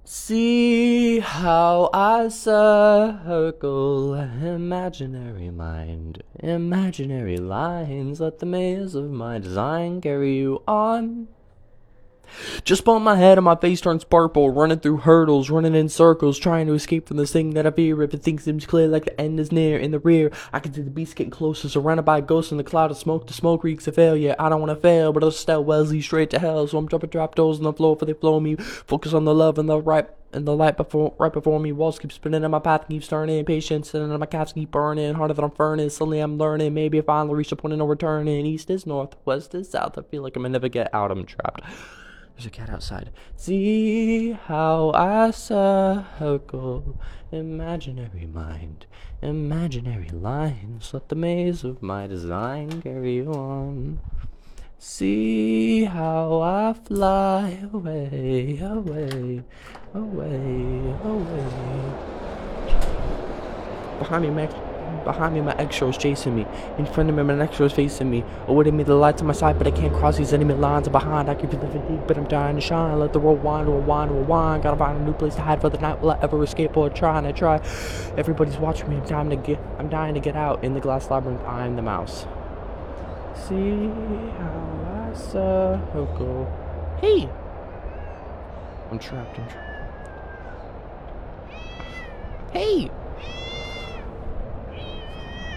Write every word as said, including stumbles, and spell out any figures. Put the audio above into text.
See how I circle, imaginary mind, imaginary lines, let the maze of my design carry you on. Just bump my head and my face turns purple, running through hurdles, running in circles, trying to escape from this thing that I fear. If it thinks seems clear like the end is near, in the rear, I can see the beast getting closer, surrounded by ghosts in the cloud of smoke. The smoke reeks of failure. I don't want to fail, but I'll still Wesley straight to hell. So I'm jumping trap doors on the floor for they flow me. Focus on the love and the right and the light before right before me. Walls keep spinning in my path, keep turning. Patience and my calves keep burning harder than I'm furnace. Suddenly I'm learning. Maybe I finally reach the point of no returning. East is north, west is south. I feel like I'm gonna never get out. I'm trapped. There's a cat outside. See how I circle, imaginary mind, imaginary lines. Let the maze of my design carry you on. See how I fly away, away, away, away. Behind me, Max. Behind me, my ex-show's chasing me. In front of me, my next show's facing me. Awaiting me, the lights on my side, but I can't cross these enemy lines. Behind, I can feel the fatigue, but I'm dying to shine. Let the world wind, rewind, rewind. Gotta find a new place to hide for the night. Will I ever escape or try? And I try. Everybody's watching me. I'm dying to get. I'm dying to get out. In the glass labyrinth, I'm the mouse. See how I circle. Hey, I'm trapped. I'm trapped. Hey.